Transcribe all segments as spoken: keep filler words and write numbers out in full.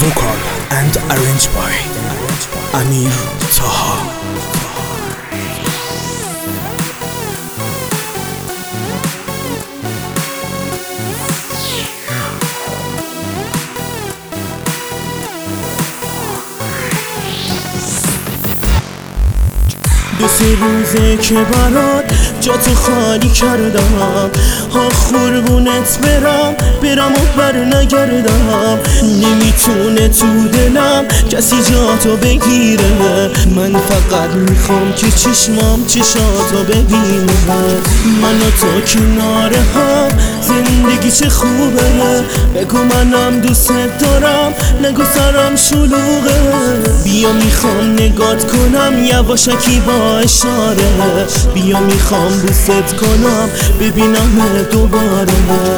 vocal and arranged by Amir Taha. دو سه روزه که برات جاتو خالی کردم، ها قربونت برم برم و بر نگردم. نمیتونه تو دلم کسی جاتو بگیره، من فقط میخوام که چشمام چشاتو ببینه. من و تو کنار هم زندگی چه خوبه، بگو منم دوست دارم نگو سرم شلوغه. بیا میخوام نگات کنم یواشکی با اشاره، بیا میخوام بوست کنم ببینم دوباره.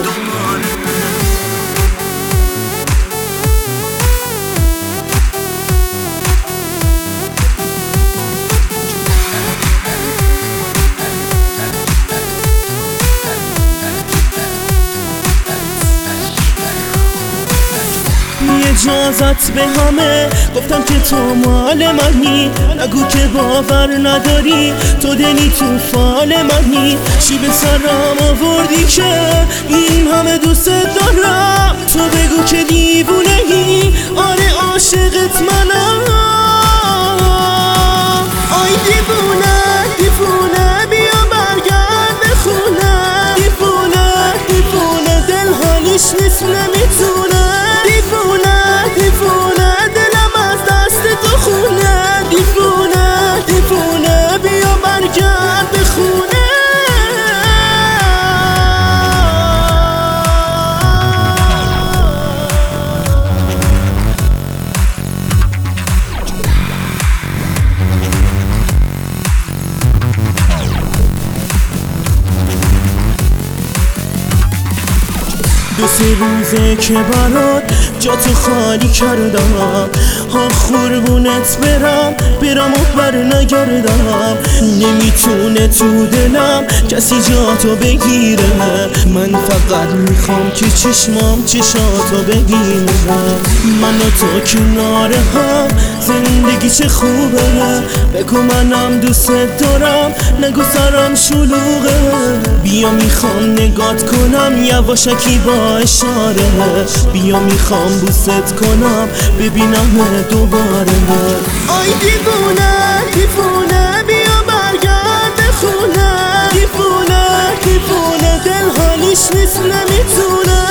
اجازت به همه گفتم که تو مال منی، نگو که باور نداری تو دلی تو فال منی. چی به سرم آوردی که این همه دوست دارم، تو بگو که دیوونه ای آره عاشقت منم. آی دیوونه دیوونه بیا برگرد به خونه، دیوونه دیوونه دل حالیش نیست نمیتونه. دیوونه دیوونه دلم از دست تو خونه، دیوونه دیوونه بیا برگرد به خونه. دو سه روزه که برات جاتو خالی کردم، ها قربونت برم برم و بر نگردم. نمیتونه تو دلم کسی جاتو بگیره، من فقط میخوام که چشمام چشاتو ببینه. من و تو کنار هم زندگی چه خوبه، بگو منم دوست دارم نگو سرم شلوغه. بیا میخوام نگات کنم یواشکی با اشاره، بیا میخوام بوست کنم ببینم دوباره. آی دیوونه دیوونه بیا برگرد به خونه، دیوونه دیوونه دل حالیش نیست نمیتونه.